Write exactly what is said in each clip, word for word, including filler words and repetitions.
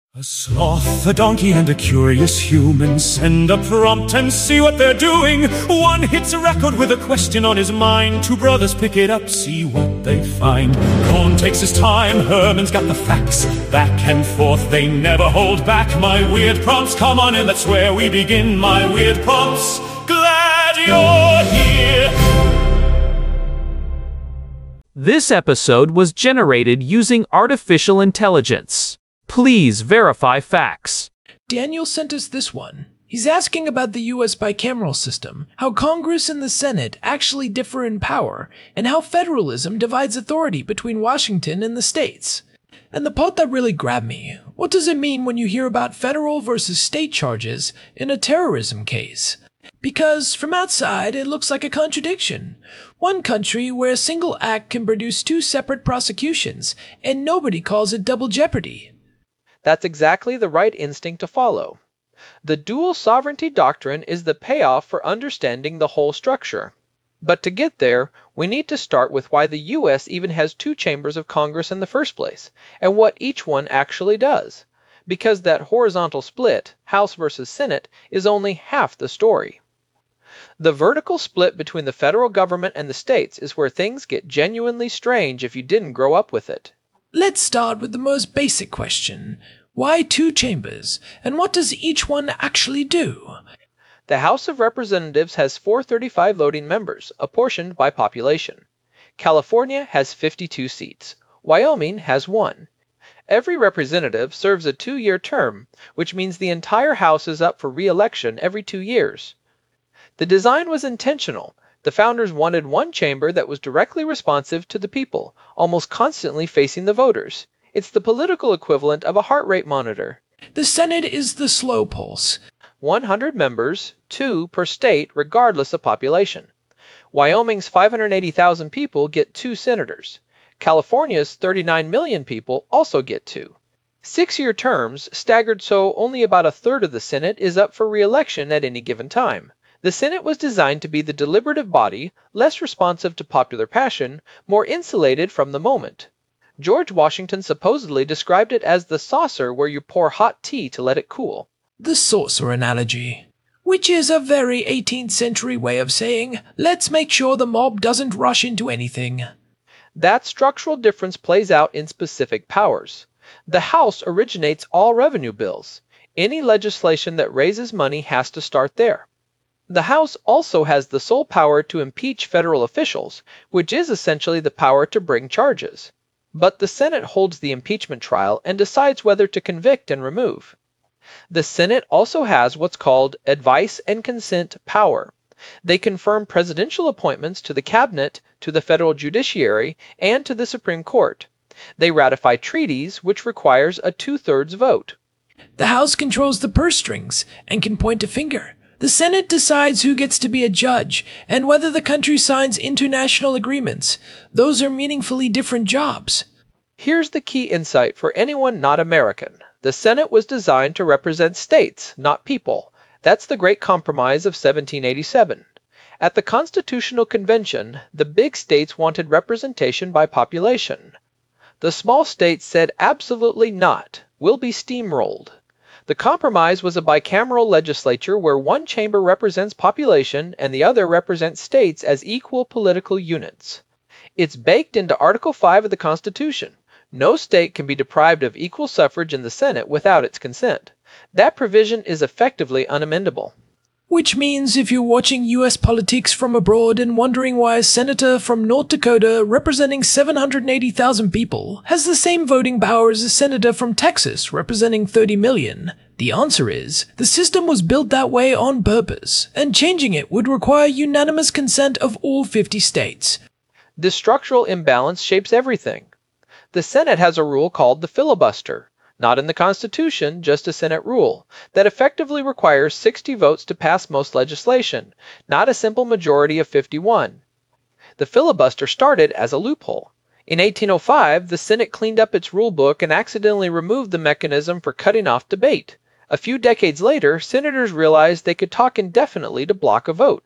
A sloth, a donkey, and a curious human send a prompt and see what they're doing. One hits a record with a question on his mind. Two brothers pick it up, see what they find. Cohn takes his time, Herman's got the facts. Back and forth, they never hold back. My weird prompts, come on in, that's where we begin. My weird prompts, glad you're here. This episode was generated using artificial intelligence. Please verify facts. Daniel sent us this one. He's asking about the U S bicameral system, how Congress and the Senate actually differ in power, and how federalism divides authority between Washington and the states. And the part that really grabbed me, what does it mean when you hear about federal versus state charges in a terrorism case? Because from outside, it looks like a contradiction. One country where a single act can produce two separate prosecutions, and nobody calls it double jeopardy. That's exactly the right instinct to follow. The dual sovereignty doctrine is the payoff for understanding the whole structure. But to get there, we need to start with why the U S even has two chambers of Congress in the first place, and what each one actually does. Because that horizontal split, House versus Senate, is only half the story. The vertical split between the federal government and the states is where things get genuinely strange if you didn't grow up with it. Let's start with the most basic question. Why two chambers, and what does each one actually do? The House of Representatives has four hundred thirty-five voting members, apportioned by population. California has fifty-two seats. Wyoming has one. Every representative serves a two-year term, which means the entire House is up for re-election every two years. The design was intentional. The founders wanted one chamber that was directly responsive to the people, almost constantly facing the voters. It's the political equivalent of a heart rate monitor. The Senate is the slow pulse. one hundred members, two per state regardless of population. Wyoming's five hundred eighty thousand people get two senators. California's thirty-nine million people also get two. Six-year terms, staggered so only about a third of the Senate is up for re-election at any given time. The Senate was designed to be the deliberative body, less responsive to popular passion, more insulated from the moment. George Washington supposedly described it as the saucer where you pour hot tea to let it cool. The saucer analogy, which is a very eighteenth century way of saying, let's make sure the mob doesn't rush into anything. That structural difference plays out in specific powers. The House originates all revenue bills. Any legislation that raises money has to start there. The House also has the sole power to impeach federal officials, which is essentially the power to bring charges. But the Senate holds the impeachment trial and decides whether to convict and remove. The Senate also has what's called advice and consent power. They confirm presidential appointments to the cabinet, to the federal judiciary, and to the Supreme Court. They ratify treaties, which requires a two-thirds vote. The House controls the purse strings and can point a finger. The Senate decides who gets to be a judge and whether the country signs international agreements. Those are meaningfully different jobs. Here's the key insight for anyone not American. The Senate was designed to represent states, not people. That's the Great Compromise of seventeen eighty-seven. At the Constitutional Convention, the big states wanted representation by population. The small states said absolutely not. We'll be steamrolled. The compromise was a bicameral legislature where one chamber represents population and the other represents states as equal political units. It's baked into Article five of the Constitution. No state can be deprived of equal suffrage in the Senate without its consent. That provision is effectively unamendable. Which means if you're watching U S politics from abroad and wondering why a senator from North Dakota representing seven hundred eighty thousand people has the same voting power as a senator from Texas representing thirty million, the answer is, the system was built that way on purpose, and changing it would require unanimous consent of all fifty states. This structural imbalance shapes everything. The Senate has a rule called the filibuster. Not in the Constitution, just a Senate rule, that effectively requires sixty votes to pass most legislation, not a simple majority of fifty-one. The filibuster started as a loophole. In eighteen oh five, the Senate cleaned up its rule book and accidentally removed the mechanism for cutting off debate. A few decades later, senators realized they could talk indefinitely to block a vote.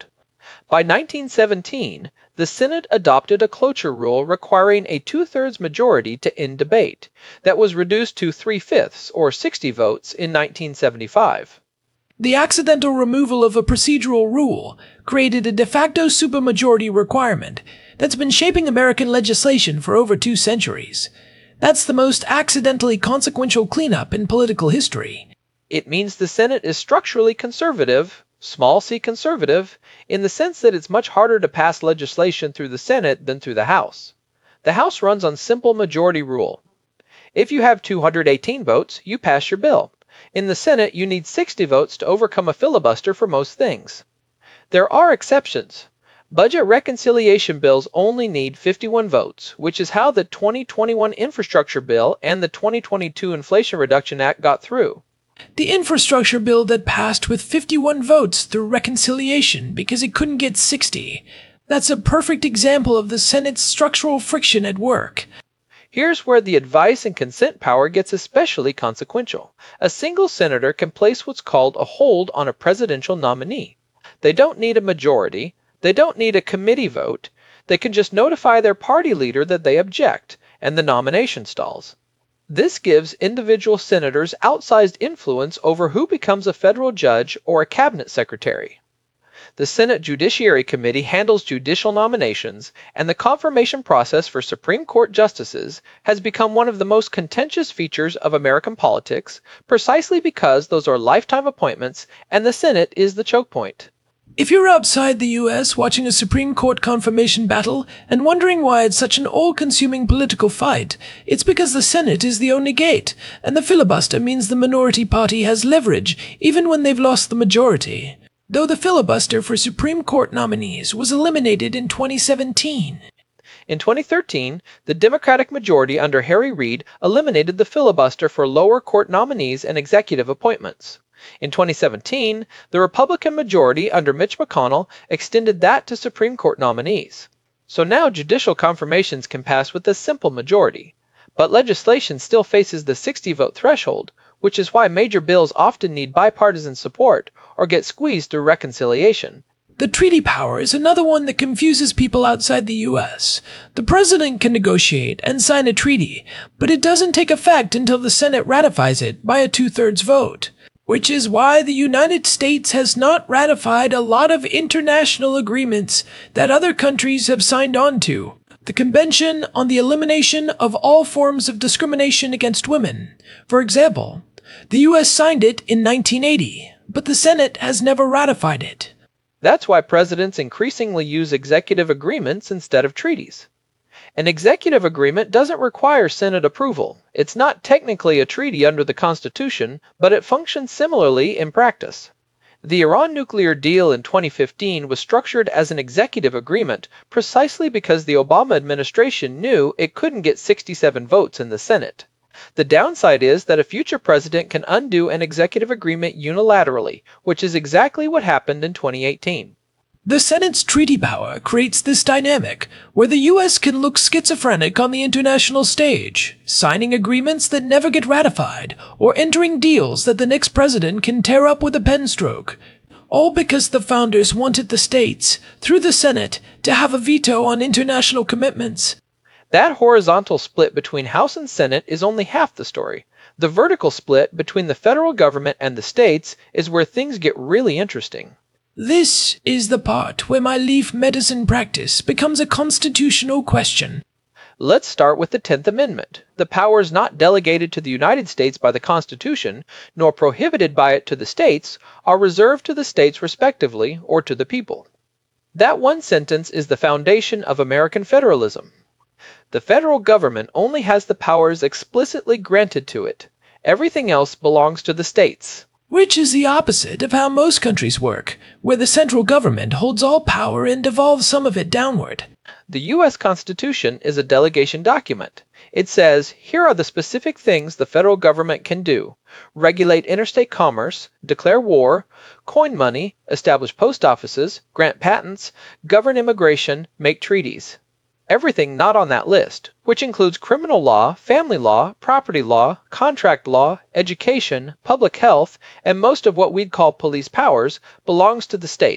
By nineteen seventeen, the Senate adopted a cloture rule requiring a two-thirds majority to end debate, that was reduced to three-fifths, or sixty votes, in nineteen seventy-five. The accidental removal of a procedural rule created a de facto supermajority requirement that's been shaping American legislation for over two centuries. That's the most accidentally consequential cleanup in political history. It means the Senate is structurally conservative, small c conservative, in the sense that it's much harder to pass legislation through the Senate than through the House. The House runs on simple majority rule. If you have two hundred eighteen votes, you pass your bill. In the Senate, you need sixty votes to overcome a filibuster for most things. There are exceptions. Budget reconciliation bills only need fifty-one votes, which is how the twenty twenty-one infrastructure bill and the twenty twenty-two Inflation Reduction Act got through. The infrastructure bill that passed with fifty-one votes through reconciliation because it couldn't get sixty. That's a perfect example of the Senate's structural friction at work. Here's where the advice and consent power gets especially consequential. A single senator can place what's called a hold on a presidential nominee. They don't need a majority. They don't need a committee vote. They can just notify their party leader that they object, and the nomination stalls. This gives individual senators outsized influence over who becomes a federal judge or a cabinet secretary. The Senate Judiciary Committee handles judicial nominations, and the confirmation process for Supreme Court justices has become one of the most contentious features of American politics, precisely because those are lifetime appointments and the Senate is the choke point. If you're outside the U S watching a Supreme Court confirmation battle and wondering why it's such an all-consuming political fight, it's because the Senate is the only gate, and the filibuster means the minority party has leverage even when they've lost the majority. Though the filibuster for Supreme Court nominees was eliminated in twenty seventeen. In twenty thirteen, the Democratic majority under Harry Reid eliminated the filibuster for lower court nominees and executive appointments. In twenty seventeen, the Republican majority under Mitch McConnell extended that to Supreme Court nominees. So now judicial confirmations can pass with a simple majority. But legislation still faces the sixty-vote threshold, which is why major bills often need bipartisan support or get squeezed through reconciliation. The treaty power is another one that confuses people outside the U S. The president can negotiate and sign a treaty, but it doesn't take effect until the Senate ratifies it by a two-thirds vote. Which is why the United States has not ratified a lot of international agreements that other countries have signed on to. The Convention on the Elimination of All Forms of Discrimination Against Women, for example. The U S signed it in nineteen eighty, but the Senate has never ratified it. That's why presidents increasingly use executive agreements instead of treaties. An executive agreement doesn't require Senate approval. It's not technically a treaty under the Constitution, but it functions similarly in practice. The Iran nuclear deal in twenty fifteen was structured as an executive agreement precisely because the Obama administration knew it couldn't get sixty-seven votes in the Senate. The downside is that a future president can undo an executive agreement unilaterally, which is exactly what happened in twenty eighteen. The Senate's treaty power creates this dynamic where the U S can look schizophrenic on the international stage, signing agreements that never get ratified, or entering deals that the next president can tear up with a pen stroke. All because the founders wanted the states, through the Senate, to have a veto on international commitments. That horizontal split between House and Senate is only half the story. The vertical split between the federal government and the states is where things get really interesting. This is the part where my leaf medicine practice becomes a constitutional question. Let's start with the tenth Amendment. The powers not delegated to the United States by the Constitution, nor prohibited by it to the states, are reserved to the states respectively, or to the people. That one sentence is the foundation of American federalism. The federal government only has the powers explicitly granted to it. Everything else belongs to the states. Which is the opposite of how most countries work, where the central government holds all power and devolves some of it downward. The U S Constitution is a delegation document. It says, here are the specific things the federal government can do: regulate interstate commerce, declare war, coin money, establish post offices, grant patents, govern immigration, make treaties. Everything not on that list, which includes criminal law, family law, property law, contract law, education, public health, and most of what we'd call police powers, belongs to the states.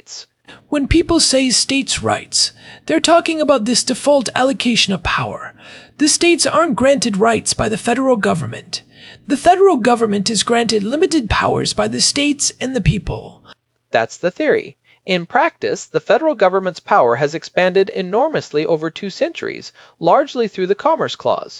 When people say states' rights, they're talking about this default allocation of power. The states aren't granted rights by the federal government. The federal government is granted limited powers by the states and the people. That's the theory. In practice, the federal government's power has expanded enormously over two centuries, largely through the Commerce Clause.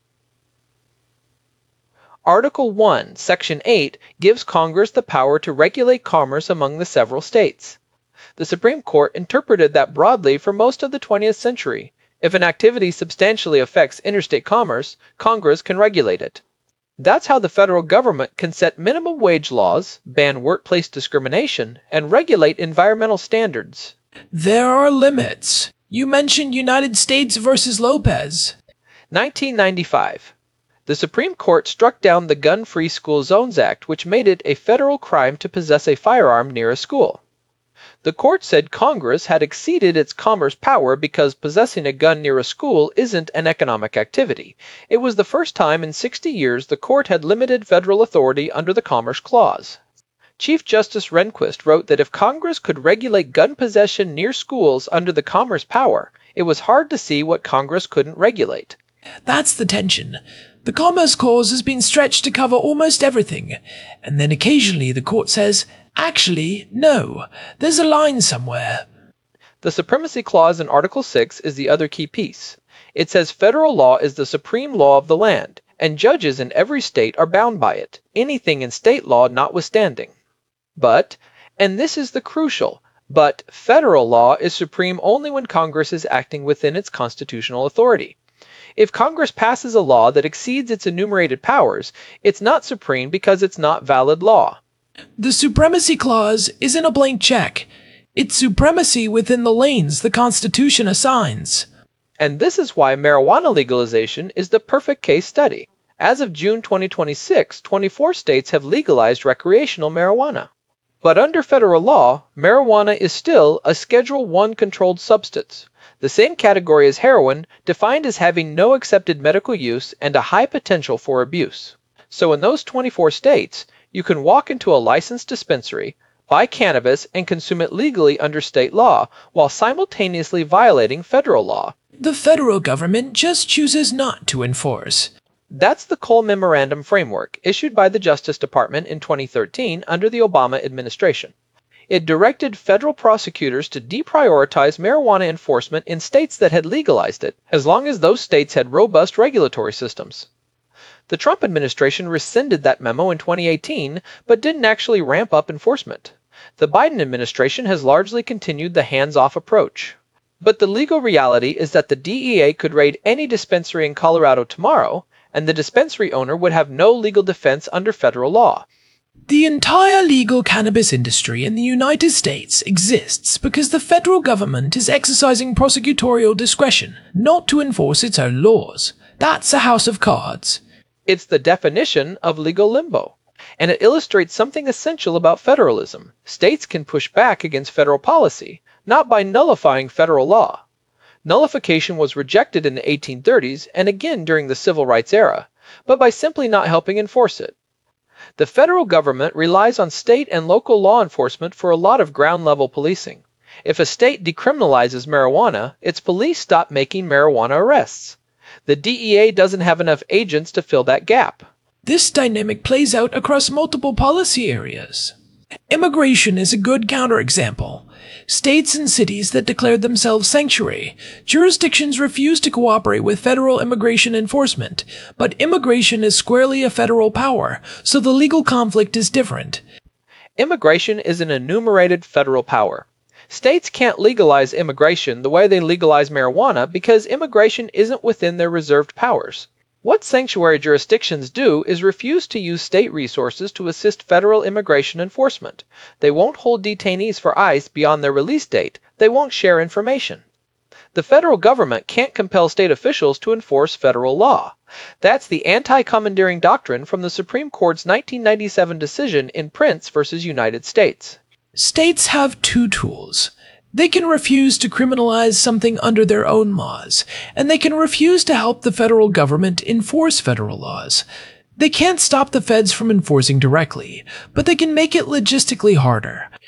Article one, Section eight gives Congress the power to regulate commerce among the several states. The Supreme Court interpreted that broadly for most of the twentieth century. If an activity substantially affects interstate commerce, Congress can regulate it. That's how the federal government can set minimum wage laws, ban workplace discrimination, and regulate environmental standards. There are limits. You mentioned United States versus Lopez. nineteen ninety-five. The Supreme Court struck down the Gun-Free School Zones Act, which made it a federal crime to possess a firearm near a school. The court said Congress had exceeded its commerce power because possessing a gun near a school isn't an economic activity. It was the first time in sixty years the court had limited federal authority under the Commerce Clause. Chief Justice Rehnquist wrote that if Congress could regulate gun possession near schools under the commerce power, it was hard to see what Congress couldn't regulate. That's the tension. The Commerce Clause has been stretched to cover almost everything, and then occasionally the court says, actually, no, there's a line somewhere. The Supremacy Clause in Article six is the other key piece. It says federal law is the supreme law of the land, and judges in every state are bound by it, anything in state law notwithstanding. But, and this is the crucial, but federal law is supreme only when Congress is acting within its constitutional authority. If Congress passes a law that exceeds its enumerated powers, it's not supreme because it's not valid law. The Supremacy Clause isn't a blank check. It's supremacy within the lanes the Constitution assigns. And this is why marijuana legalization is the perfect case study. As of June twenty twenty-six, twenty-four states have legalized recreational marijuana. But under federal law, marijuana is still a Schedule one controlled substance, the same category as heroin, defined as having no accepted medical use and a high potential for abuse. So in those twenty-four states, you can walk into a licensed dispensary, buy cannabis, and consume it legally under state law, while simultaneously violating federal law. The federal government just chooses not to enforce. That's the Cole Memorandum Framework, issued by the Justice Department in twenty thirteen under the Obama administration. It directed federal prosecutors to deprioritize marijuana enforcement in states that had legalized it, as long as those states had robust regulatory systems. The Trump administration rescinded that memo in twenty eighteen, but didn't actually ramp up enforcement. The Biden administration has largely continued the hands-off approach. But the legal reality is that the D E A could raid any dispensary in Colorado tomorrow, and the dispensary owner would have no legal defense under federal law. The entire legal cannabis industry in the United States exists because the federal government is exercising prosecutorial discretion not to enforce its own laws. That's a house of cards. It's the definition of legal limbo, and it illustrates something essential about federalism. States can push back against federal policy, not by nullifying federal law. Nullification was rejected in the eighteen thirties and again during the Civil Rights era, but by simply not helping enforce it. The federal government relies on state and local law enforcement for a lot of ground-level policing. If a state decriminalizes marijuana, its police stop making marijuana arrests. The D E A doesn't have enough agents to fill that gap. This dynamic plays out across multiple policy areas. Immigration is a good counterexample. States and cities that declared themselves sanctuary, jurisdictions refuse to cooperate with federal immigration enforcement, but immigration is squarely a federal power, so the legal conflict is different. Immigration is an enumerated federal power. States can't legalize immigration the way they legalize marijuana because immigration isn't within their reserved powers. What sanctuary jurisdictions do is refuse to use state resources to assist federal immigration enforcement. They won't hold detainees for ICE beyond their release date. They won't share information. The federal government can't compel state officials to enforce federal law. That's the anti-commandeering doctrine from the Supreme Court's nineteen ninety-seven decision in Prince versus United States. States have two tools. They can refuse to criminalize something under their own laws, and they can refuse to help the federal government enforce federal laws. They can't stop the feds from enforcing directly, but they can make it logistically harder.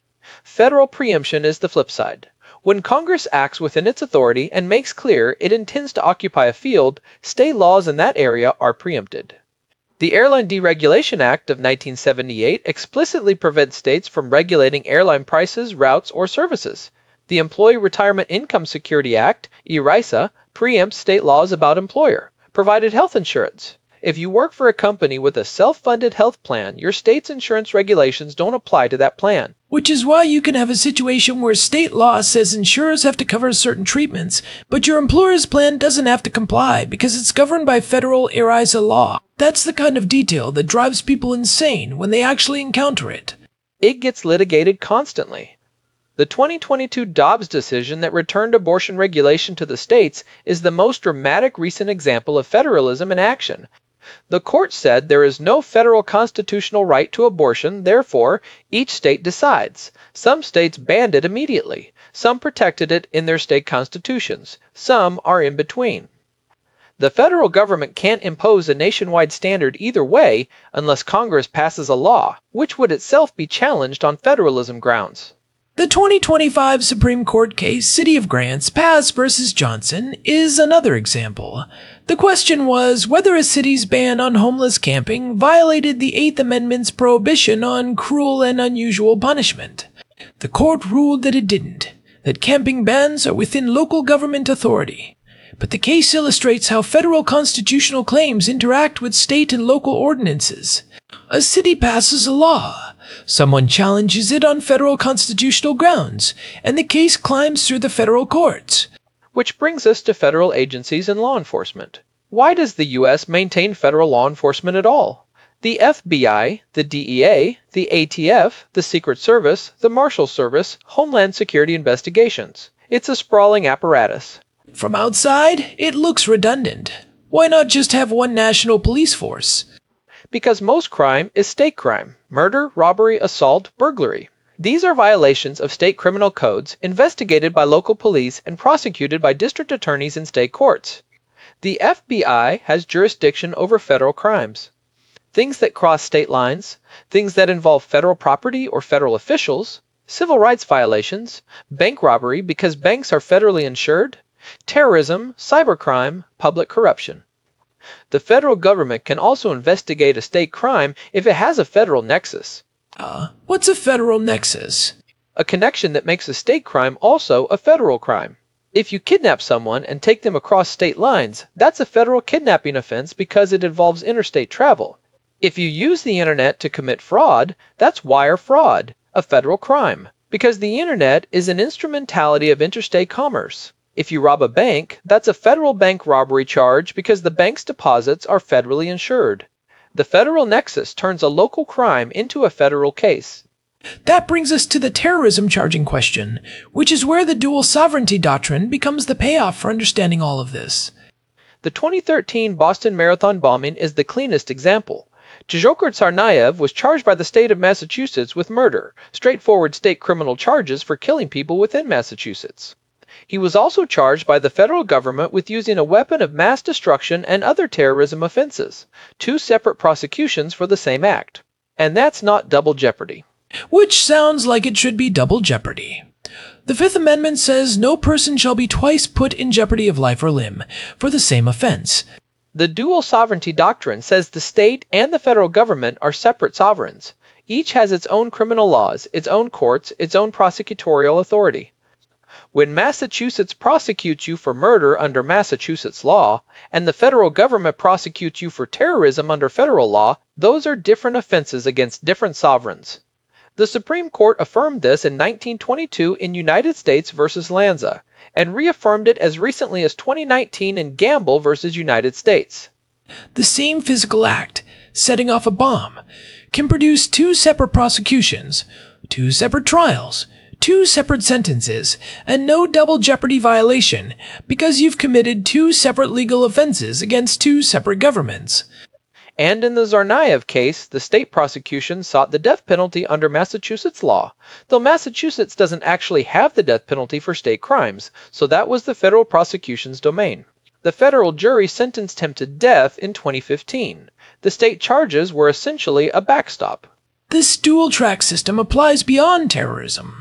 Federal preemption is the flip side. When Congress acts within its authority and makes clear it intends to occupy a field, state laws in that area are preempted. The Airline Deregulation Act of nineteen seventy-eight explicitly prevents states from regulating airline prices, routes, or services. The Employee Retirement Income Security Act, ERISA, preempts state laws about employer-provided health insurance. If you work for a company with a self-funded health plan, your state's insurance regulations don't apply to that plan. Which is why you can have a situation where state law says insurers have to cover certain treatments, but your employer's plan doesn't have to comply because it's governed by federal ERISA law. That's the kind of detail that drives people insane when they actually encounter it. It gets litigated constantly. The twenty twenty-two Dobbs decision that returned abortion regulation to the states is the most dramatic recent example of federalism in action. The court said there is no federal constitutional right to abortion, therefore, each state decides. Some states banned it immediately. Some protected it in their state constitutions. Some are in between. The federal government can't impose a nationwide standard either way unless Congress passes a law, which would itself be challenged on federalism grounds. The twenty twenty-five Supreme Court case City of Grants, Paz versus Johnson, is another example. The question was whether a city's ban on homeless camping violated the Eighth Amendment's prohibition on cruel and unusual punishment. The court ruled that it didn't, that camping bans are within local government authority. But the case illustrates how federal constitutional claims interact with state and local ordinances. A city passes a law. Someone challenges it on federal constitutional grounds, and the case climbs through the federal courts. Which brings us to federal agencies and law enforcement. Why does the U S maintain federal law enforcement at all? The F B I, the D E A, the A T F, the Secret Service, the Marshal Service, Homeland Security Investigations. It's a sprawling apparatus. From outside, it looks redundant. Why not just have one national police force? Because most crime is state crime. Murder, robbery, assault, burglary. These are violations of state criminal codes investigated by local police and prosecuted by district attorneys in state courts. The F B I has jurisdiction over federal crimes. Things that cross state lines, things that involve federal property or federal officials, civil rights violations, bank robbery because banks are federally insured, terrorism, cybercrime, public corruption. The federal government can also investigate a state crime if it has a federal nexus. Uh, what's a federal nexus? A connection that makes a state crime also a federal crime. If you kidnap someone and take them across state lines, that's a federal kidnapping offense because it involves interstate travel. If you use the internet to commit fraud, that's wire fraud, a federal crime, because the internet is an instrumentality of interstate commerce. If you rob a bank, that's a federal bank robbery charge because the bank's deposits are federally insured. The federal nexus turns a local crime into a federal case. That brings us to the terrorism charging question, which is where the dual sovereignty doctrine becomes the payoff for understanding all of this. The twenty thirteen Boston Marathon bombing is the cleanest example. Dzhokhar Tsarnaev was charged by the state of Massachusetts with murder, straightforward state criminal charges for killing people within Massachusetts. He was also charged by the federal government with using a weapon of mass destruction and other terrorism offenses, two separate prosecutions for the same act. And that's not double jeopardy. Which sounds like it should be double jeopardy. The Fifth Amendment says no person shall be twice put in jeopardy of life or limb for the same offense. The dual sovereignty doctrine says the state and the federal government are separate sovereigns. Each has its own criminal laws, its own courts, its own prosecutorial authority. When Massachusetts prosecutes you for murder under Massachusetts law, and the federal government prosecutes you for terrorism under federal law, those are different offenses against different sovereigns. The Supreme Court affirmed this in nineteen twenty-two in United States versus Lanza, and reaffirmed it as recently as twenty nineteen in Gamble versus United States. The same physical act, setting off a bomb, can produce two separate prosecutions, two separate trials, two separate sentences, and no double jeopardy violation because you've committed two separate legal offenses against two separate governments. And in the Tsarnaev case, the state prosecution sought the death penalty under Massachusetts law, though Massachusetts doesn't actually have the death penalty for state crimes, so that was the federal prosecution's domain. The federal jury sentenced him to death in twenty fifteen. The state charges were essentially a backstop. This dual-track system applies beyond terrorism.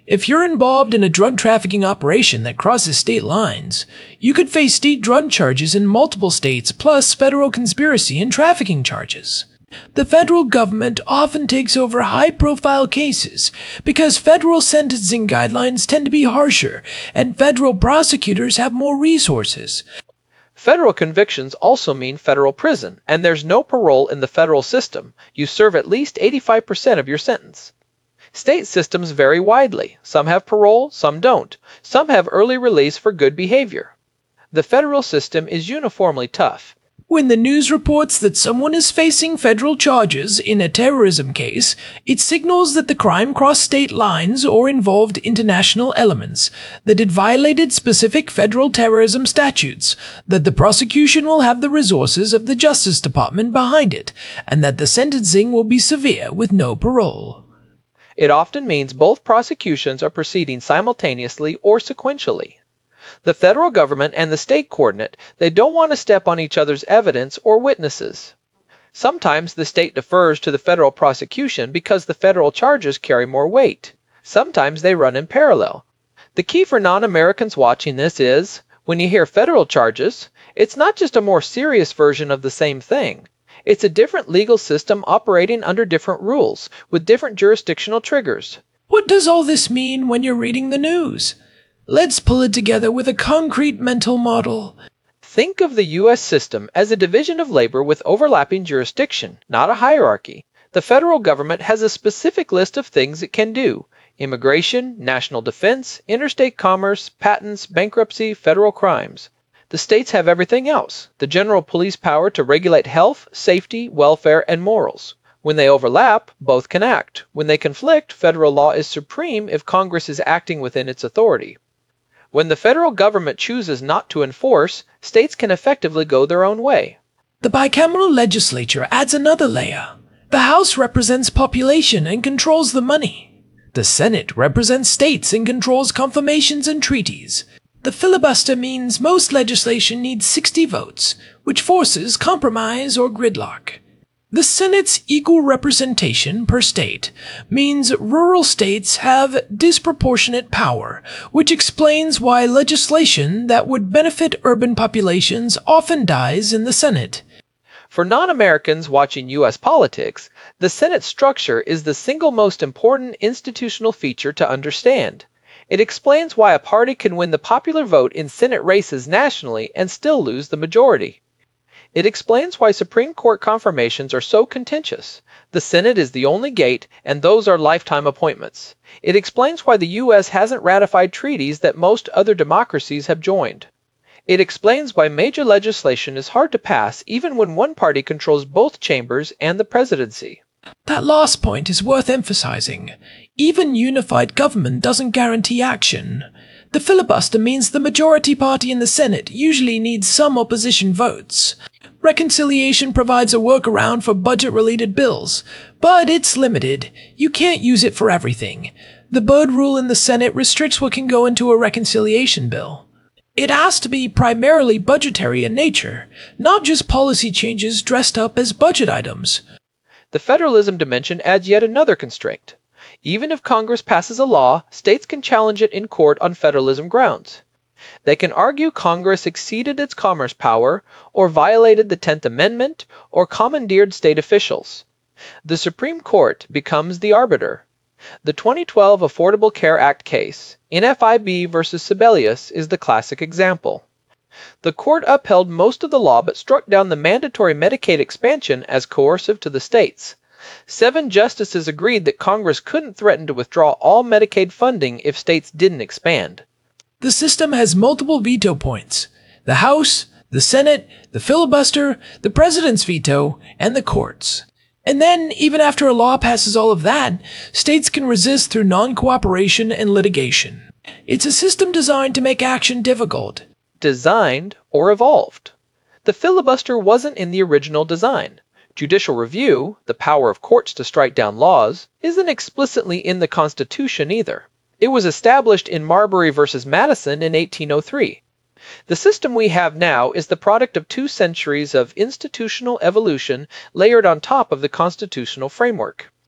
If you're involved in a drug trafficking operation that crosses state lines, you could face state drug charges in multiple states plus federal conspiracy and trafficking charges. The federal government often takes over high-profile cases because federal sentencing guidelines tend to be harsher and federal prosecutors have more resources. Federal convictions also mean federal prison, and there's no parole in the federal system. You serve at least eighty-five percent of your sentence. State systems vary widely. Some have parole, some don't. Some have early release for good behavior. The federal system is uniformly tough. When the news reports that someone is facing federal charges in a terrorism case, it signals that the crime crossed state lines or involved international elements, that it violated specific federal terrorism statutes, that the prosecution will have the resources of the Justice Department behind it, and that the sentencing will be severe with no parole. It often means both prosecutions are proceeding simultaneously or sequentially. The federal government and the state coordinate, they don't want to step on each other's evidence or witnesses. Sometimes the state defers to the federal prosecution because the federal charges carry more weight. Sometimes they run in parallel. The key for non-Americans watching this is, when you hear federal charges, it's not just a more serious version of the same thing. It's a different legal system operating under different rules, with different jurisdictional triggers. What does all this mean when you're reading the news? Let's pull it together with a concrete mental model. Think of the U S system as a division of labor with overlapping jurisdiction, not a hierarchy. The federal government has a specific list of things it can do: immigration, national defense, interstate commerce, patents, bankruptcy, federal crimes. The states have everything else: the general police power to regulate health, safety, welfare, and morals. When they overlap, both can act. When they conflict, federal law is supreme if Congress is acting within its authority. When the federal government chooses not to enforce, states can effectively go their own way. The bicameral legislature adds another layer. The House represents population and controls the money. The Senate represents states and controls confirmations and treaties. The filibuster means most legislation needs sixty votes, which forces compromise or gridlock. The Senate's equal representation per state means rural states have disproportionate power, which explains why legislation that would benefit urban populations often dies in the Senate. For non-Americans watching U S politics, the Senate structure is the single most important institutional feature to understand. It explains why a party can win the popular vote in Senate races nationally and still lose the majority. It explains why Supreme Court confirmations are so contentious. The Senate is the only gate, and those are lifetime appointments. It explains why the U S hasn't ratified treaties that most other democracies have joined. It explains why major legislation is hard to pass even when one party controls both chambers and the presidency. That last point is worth emphasizing. Even unified government doesn't guarantee action. The filibuster means the majority party in the Senate usually needs some opposition votes. Reconciliation provides a workaround for budget-related bills, but it's limited. You can't use it for everything. The Byrd Rule in the Senate restricts what can go into a reconciliation bill. It has to be primarily budgetary in nature, not just policy changes dressed up as budget items. The federalism dimension adds yet another constraint. Even if Congress passes a law, states can challenge it in court on federalism grounds. They can argue Congress exceeded its commerce power, or violated the tenth Amendment, or commandeered state officials. The Supreme Court becomes the arbiter. The twenty twelve Affordable Care Act case, N F I B versus Sebelius, is the classic example. The court upheld most of the law but struck down the mandatory Medicaid expansion as coercive to the states. Seven justices agreed that Congress couldn't threaten to withdraw all Medicaid funding if states didn't expand. The system has multiple veto points: the House, the Senate, the filibuster, the president's veto, and the courts. And then, even after a law passes all of that, states can resist through non-cooperation and litigation. It's a system designed to make action difficult. Designed or evolved. The filibuster wasn't in the original design. Judicial review, the power of courts to strike down laws, isn't explicitly in the Constitution either. It was established in Marbury versus Madison in eighteen oh three. The system we have now is the product of two centuries of institutional evolution layered on top of the constitutional framework.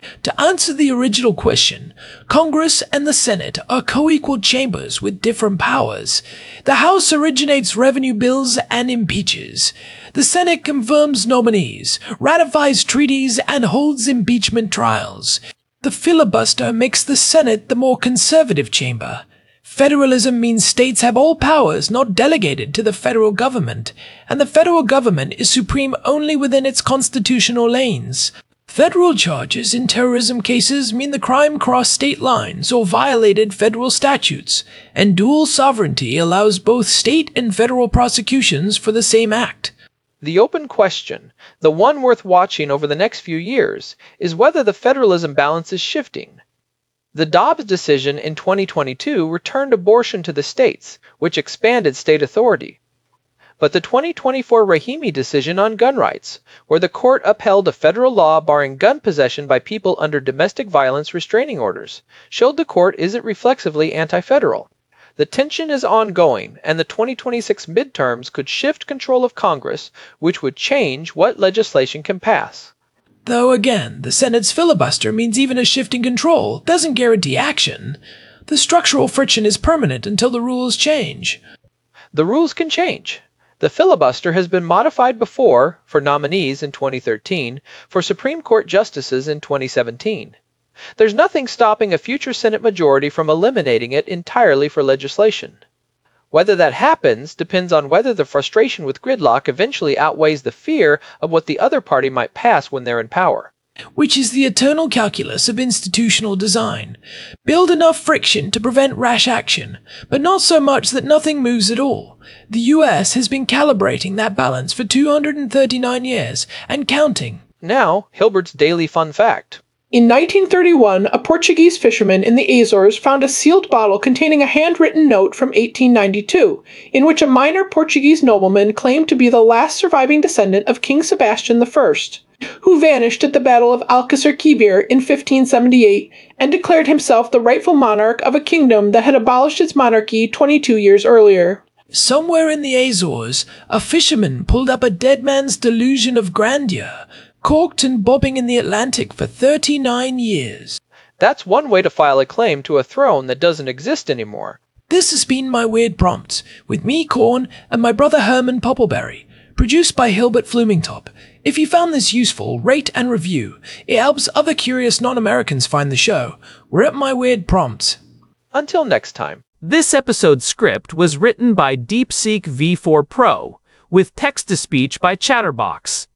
To answer the original question, Congress and the Senate are co-equal chambers with different powers. The House originates revenue bills and impeaches. The Senate confirms nominees, ratifies treaties, and holds impeachment trials. The filibuster makes the Senate the more conservative chamber. Federalism means states have all powers not delegated to the federal government, and the federal government is supreme only within its constitutional lanes. Federal charges in terrorism cases mean the crime crossed state lines or violated federal statutes, and dual sovereignty allows both state and federal prosecutions for the same act. The open question, the one worth watching over the next few years, is whether the federalism balance is shifting. The Dobbs decision in twenty twenty-two returned abortion to the states, which expanded state authority. But the twenty twenty-four Rahimi decision on gun rights, where the court upheld a federal law barring gun possession by people under domestic violence restraining orders, showed the court isn't reflexively anti-federal. The tension is ongoing, and the twenty twenty-six midterms could shift control of Congress, which would change what legislation can pass. Though again, the Senate's filibuster means even a shift in control doesn't guarantee action. The structural friction is permanent until the rules change. The rules can change. The filibuster has been modified before, for nominees in twenty thirteen, for Supreme Court justices in twenty seventeen. There's nothing stopping a future Senate majority from eliminating it entirely for legislation. Whether that happens depends on whether the frustration with gridlock eventually outweighs the fear of what the other party might pass when they're in power. Which is the eternal calculus of institutional design. Build enough friction to prevent rash action, but not so much that nothing moves at all. The U S has been calibrating that balance for two hundred thirty-nine years, and counting. Now, Hilbert's Daily Fun Fact. In nineteen thirty-one, a Portuguese fisherman in the Azores found a sealed bottle containing a handwritten note from eighteen ninety-two, in which a minor Portuguese nobleman claimed to be the last surviving descendant of King Sebastian the First, who vanished at the Battle of Alcácer Quibir in fifteen seventy-eight and declared himself the rightful monarch of a kingdom that had abolished its monarchy twenty-two years earlier. Somewhere in the Azores, a fisherman pulled up a dead man's delusion of grandeur, corked and bobbing in the Atlantic for thirty-nine years. That's one way to file a claim to a throne that doesn't exist anymore. This has been my Weird Prompts, with me, Corn, and my brother Herman Poppleberry, produced by Hilbert Flumingtop. If you found this useful, rate and review. It helps other curious non-Americans find the show. We're at my Weird Prompts. Until next time. This episode's script was written by DeepSeek V four Pro, with text-to-speech by Chatterbox.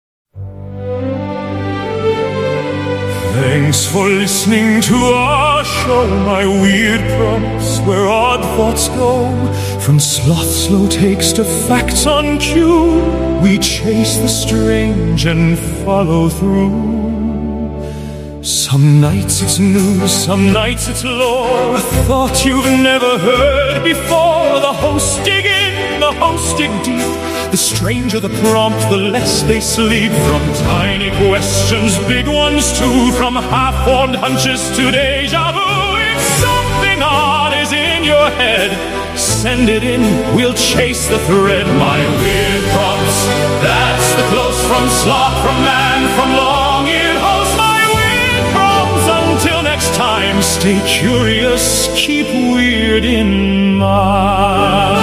Thanks for listening to our show, my weird prompts, where odd thoughts go. From sloth slow takes to facts on cue, we chase the strange and follow through. Some nights it's news, some nights it's lore, a thought you've never heard before. The hosts dig in, the hosts dig deep. The stranger the prompt, the less they sleep. From tiny questions, big ones too, from half-formed hunches to deja vu. If something odd is in your head, send it in, we'll chase the thread. My weird prompts, that's the close from sloth, from man, from long-eared host. My weird prompts, until next time, stay curious, keep weird in mind.